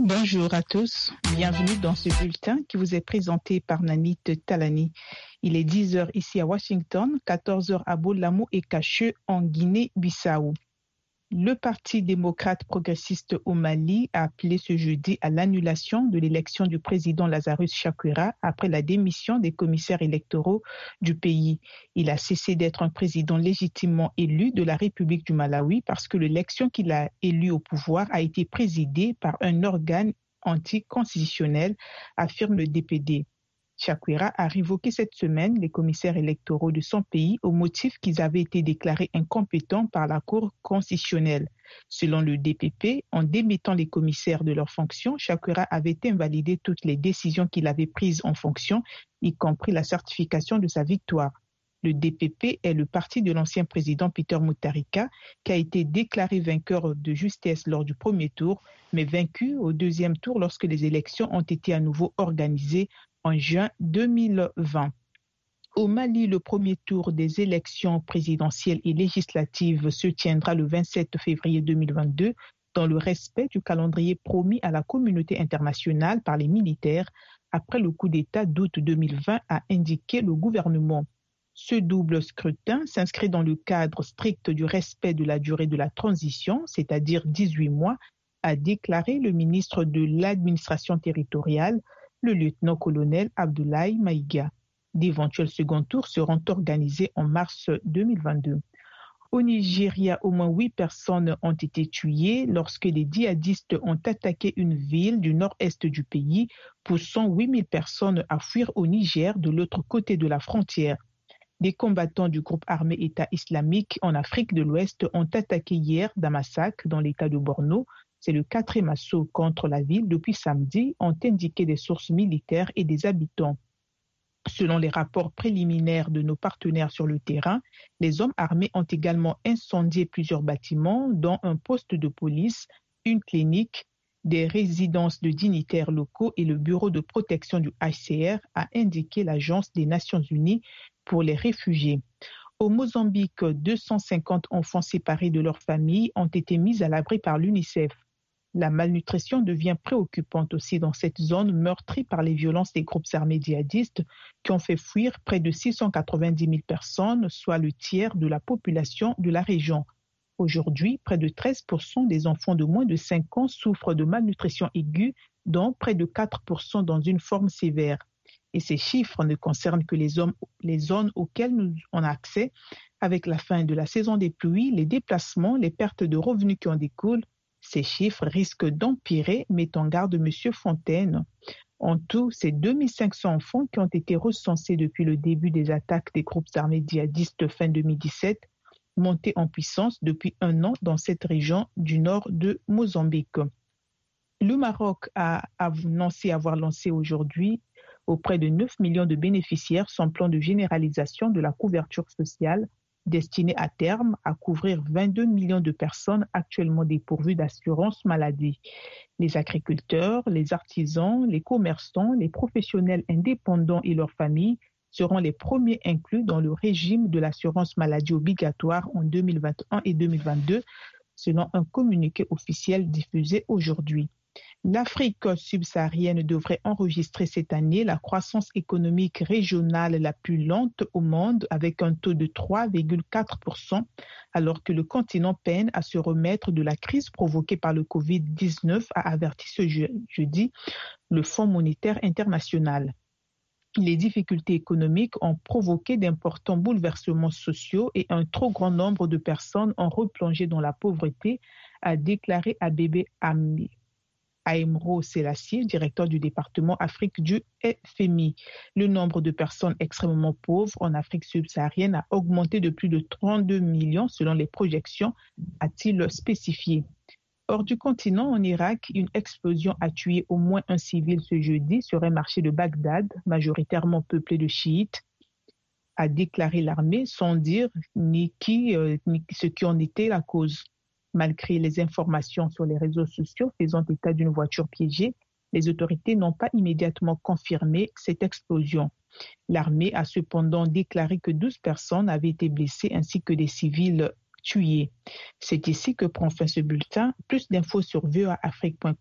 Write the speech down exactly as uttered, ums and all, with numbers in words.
Bonjour à tous, bienvenue dans ce bulletin qui vous est présenté par Nanit Talani. Il est dix heures ici à Washington, quatorze heures à Bolamo et Cacheux en Guinée-Bissau. Le Parti démocrate progressiste au Mali a appelé ce jeudi à l'annulation de l'élection du président Lazarus Chakwera après la démission des commissaires électoraux du pays. Il a cessé d'être un président légitimement élu de la République du Malawi parce que l'élection qu'il a élue au pouvoir a été présidée par un organe anticonstitutionnel, affirme le D P D. Chakwera a révoqué cette semaine les commissaires électoraux de son pays au motif qu'ils avaient été déclarés incompétents par la Cour constitutionnelle. Selon le D P P, en démettant les commissaires de leurs fonctions, Chakwera avait invalidé toutes les décisions qu'il avait prises en fonction, y compris la certification de sa victoire. Le D P P est le parti de l'ancien président Peter Mutharika, qui a été déclaré vainqueur de justesse lors du premier tour, mais vaincu au deuxième tour lorsque les élections ont été à nouveau organisées en juin deux mille vingt. Au Mali, le premier tour des élections présidentielles et législatives se tiendra le vingt-sept février deux mille vingt-deux dans le respect du calendrier promis à la communauté internationale par les militaires après le coup d'État d'août deux mille vingt, a indiqué le gouvernement. Ce double scrutin s'inscrit dans le cadre strict du respect de la durée de la transition, c'est-à-dire dix-huit mois, a déclaré le ministre de l'administration territoriale, le lieutenant-colonel Abdoulaye Maïga. D'éventuels second tours seront organisés en mars deux mille vingt-deux. Au Nigeria, au moins huit personnes ont été tuées lorsque les djihadistes ont attaqué une ville du nord-est du pays, poussant huit mille personnes à fuir au Niger de l'autre côté de la frontière. Des combattants du groupe armé État islamique en Afrique de l'Ouest ont attaqué hier Damasak dans l'État de Borno. C'est le quatrième assaut contre la ville depuis samedi, ont indiqué des sources militaires et des habitants. Selon les rapports préliminaires de nos partenaires sur le terrain, les hommes armés ont également incendié plusieurs bâtiments, dont un poste de police, une clinique, des résidences de dignitaires locaux et le bureau de protection du H C R, a indiqué l'Agence des Nations Unies pour les réfugiés. Au Mozambique, deux cent cinquante enfants séparés de leur famille ont été mis à l'abri par l'UNICEF. La malnutrition devient préoccupante aussi dans cette zone meurtrie par les violences des groupes armés djihadistes qui ont fait fuir près de six cent quatre-vingt-dix mille personnes, soit le tiers de la population de la région. Aujourd'hui, près de treize pour cent des enfants de moins de cinq ans souffrent de malnutrition aiguë, dont près de quatre pour cent dans une forme sévère. Et ces chiffres ne concernent que les, zones, les zones auxquelles nous avons accès. Avec la fin de la saison des pluies, les déplacements, les pertes de revenus qui en découlent, ces chiffres risquent d'empirer, met en garde M. Fontaine. En tout, c'est deux mille cinq cents enfants qui ont été recensés depuis le début des attaques des groupes armés djihadistes fin deux mille dix-sept, montés en puissance depuis un an dans cette région du nord de Mozambique. Le Maroc a annoncé avoir lancé aujourd'hui auprès de neuf millions de bénéficiaires son plan de généralisation de la couverture sociale destiné à terme à couvrir vingt-deux millions de personnes actuellement dépourvues d'assurance maladie. Les agriculteurs, les artisans, les commerçants, les professionnels indépendants et leurs familles seront les premiers inclus dans le régime de l'assurance maladie obligatoire en deux mille vingt et un et deux mille vingt-deux, selon un communiqué officiel diffusé aujourd'hui. L'Afrique subsaharienne devrait enregistrer cette année la croissance économique régionale la plus lente au monde avec un taux de trois virgule quatre pour cent, alors que le continent peine à se remettre de la crise provoquée par le covid dix-neuf, a averti ce jeudi le Fonds monétaire international. Les difficultés économiques ont provoqué d'importants bouleversements sociaux et un trop grand nombre de personnes ont replongé dans la pauvreté, a déclaré Abebe Ambi. Aimro Selassie, directeur du département Afrique du F M I. Le nombre de personnes extrêmement pauvres en Afrique subsaharienne a augmenté de plus de trente-deux millions selon les projections, a-t-il spécifié. Hors du continent, en Irak, une explosion a tué au moins un civil ce jeudi sur un marché de Bagdad, majoritairement peuplé de chiites, a déclaré l'armée sans dire ni qui, euh, ni ce qui en était la cause. Malgré les informations sur les réseaux sociaux faisant état d'une voiture piégée, les autorités n'ont pas immédiatement confirmé cette explosion. L'armée a cependant déclaré que douze personnes avaient été blessées ainsi que des civils tués. C'est ici que prend fin ce bulletin. Plus d'infos sur v o a afrique point com.